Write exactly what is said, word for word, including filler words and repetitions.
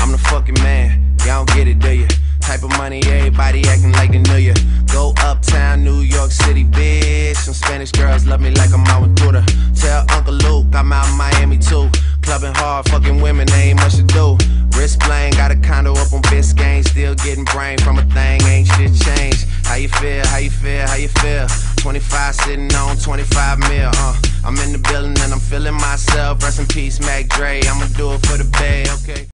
I'm the fucking man, y'all don't get it, do ya? Type of money, everybody acting like they knew ya. Go uptown, New York City, bitch. Some Spanish girls love me like I'm out with Buddha. Tell Uncle Luke I'm out in Miami too. Clubbing hard, fucking women, they ain't much to do. Wrist playing, got a condo up on Biscayne. Still getting brain from a thing, ain't shit changed. How you feel, how you feel, how you feel? twenty-five sitting on twenty-five mil, uh I'm in the building and I'm feeling myself. Rest in peace, Mac Dre, I'ma do it for the bay, okay?